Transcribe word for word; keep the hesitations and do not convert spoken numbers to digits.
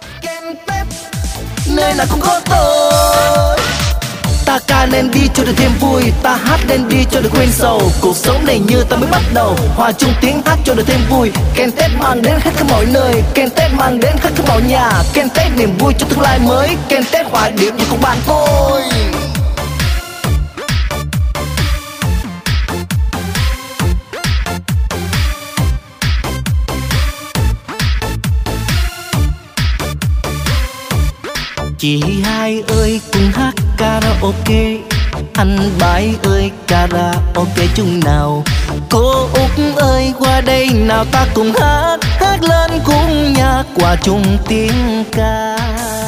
Ken Tết nơi nào cũng có tôi. Ta ca nên đi cho được thêm vui, ta hát nên đi cho được quên sầu. Cuộc sống này như ta mới bắt đầu, hòa chung tiếng hát cho được thêm vui. Ken Tết mang đến khắp mọi nơi, Ken Tết mang đến khắp mọi nhà. Ken Tết niềm vui cho tương lai mới, Ken Tết hòa điểm với cùng bạn tôi. Chị hai ơi cùng hát karaoke, anh Bái ơi karaoke chung nào. Cô Út ơi qua đây nào ta cùng hát, hát lên cùng nhạc hòa chung tiếng ca.